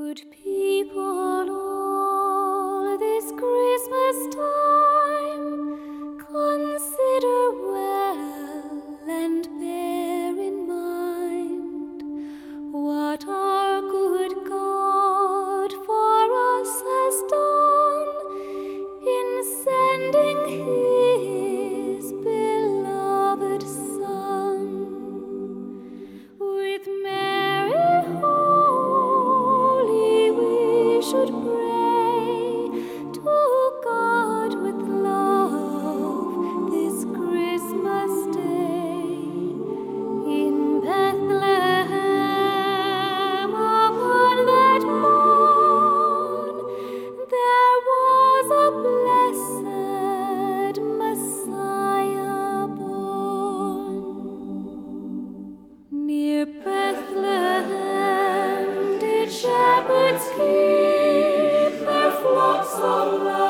Good people all this Christmas time, consider well and bear in mind what our good God for us has done in sending His beloved Son. With Mary holy we should pray to God with love this Christmas day. In Bethlehem upon that morn there was a blessed Messiah born. Near Bethlehem did shepherds keep their flocks of love.